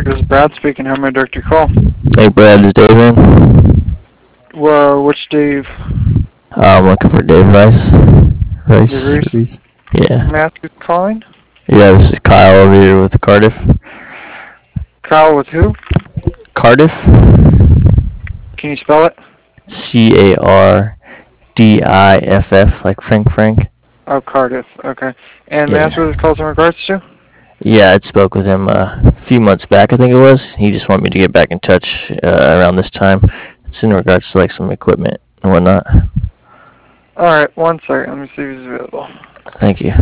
District. This is Brad speaking. How may I direct your call? Hey Brad, is Dave in? Well, which Dave? I'm looking for Dave Rice. Dave Reese? Yeah. Matthew calling? Yeah, this is Kyle over here with Cardiff. Kyle with who? Cardiff? Can you spell it? Cardiff, like Frank. Oh, Cardiff. Okay. And Yeah. may I ask what this call's in regards to? Yeah, I spoke with him a few months back, I think it was. He just wanted me to get back in touch around this time. It's in regards to like some equipment and whatnot. Alright, one second. Let me see if he's available. Thank you.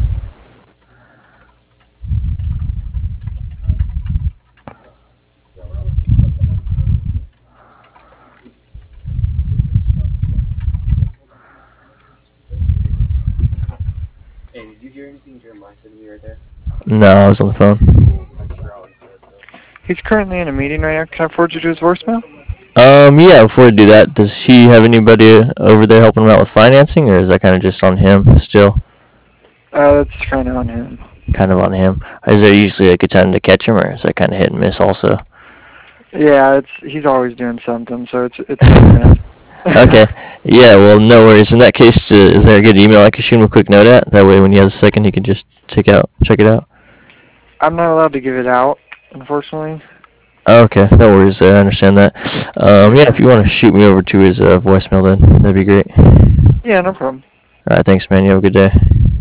Hey, did you hear anything Jeremiah said to me right there? No, I was on the phone. He's currently in a meeting right now. Can I forward you to his voicemail? Yeah, before we do that, does he have anybody over there helping him out with financing, or is that kind of just on him still? That's kind of on him. Kind of on him. Is there usually a good time to catch him, or is that kind of hit and miss also? Yeah, he's always doing something, so it's Okay. Yeah, well, no worries. In that case, is there a good email I can shoot him a quick note at? That way when he has a second, he can just check it out. I'm not allowed to give it out, unfortunately. Okay, no worries there. I understand that. Yeah, if you want to shoot me over to his voicemail, then that'd be great. Yeah, no problem. All right, thanks, man. You have a good day.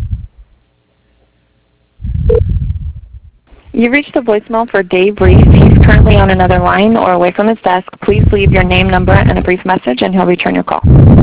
You've reached the voicemail for Dave Reese. He's currently on another line or away from his desk. Please leave your name, number, and a brief message, and he'll return your call.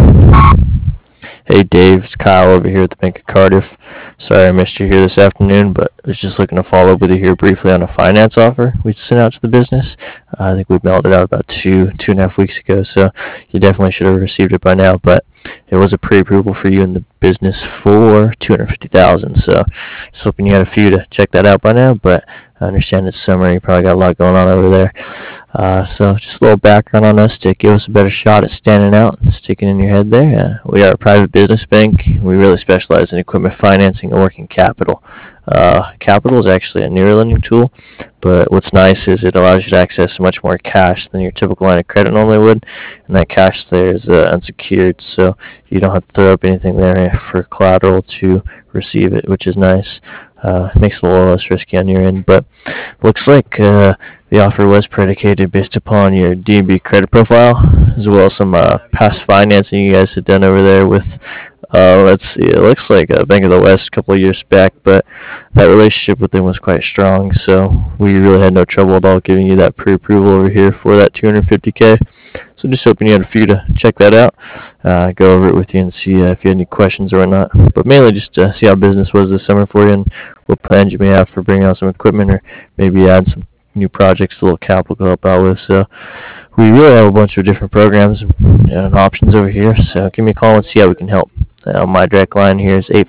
Hey, Dave. It's Kyle over here at the Bank of Cardiff. Sorry I missed you here this afternoon, but I was just looking to follow up with you here briefly on a finance offer we sent out to the business. I think we mailed it out about two and a half weeks ago, so you definitely should have received it by now. But it was a pre-approval for you in the business for $250,000. So just hoping you had a few to check that out by now. But I understand it's summer. You probably got a lot going on over there. So just a little background on us to give us a better shot at standing out and sticking in your head there. We are a private business bank. We really specialize in equipment financing and working capital. Capital is actually a newer lending tool, but what's nice is it allows you to access much more cash than your typical line of credit normally would, and that cash there is unsecured, so you don't have to throw up anything there for collateral to receive it, which is nice. Makes it a little less risky on your end, but looks like the offer was predicated based upon your DNB credit profile, as well as some past financing you guys had done over there with, let's see, it looks like Bank of the West a couple of years back, but that relationship with them was quite strong, so we really had no trouble at all giving you that pre-approval over here for that $250K. So just hoping you had a few to check that out, go over it with you and see if you had any questions or whatnot. But mainly just see how business was this summer for you and what plans you may have for bringing out some equipment or maybe add some new projects, a little capital to help out with. So we really have a bunch of different programs and options over here. So give me a call and see how we can help. My direct line here is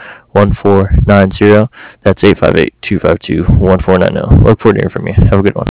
858-252-1490. That's 858-252-1490. Look forward to hearing from you. Have a good one.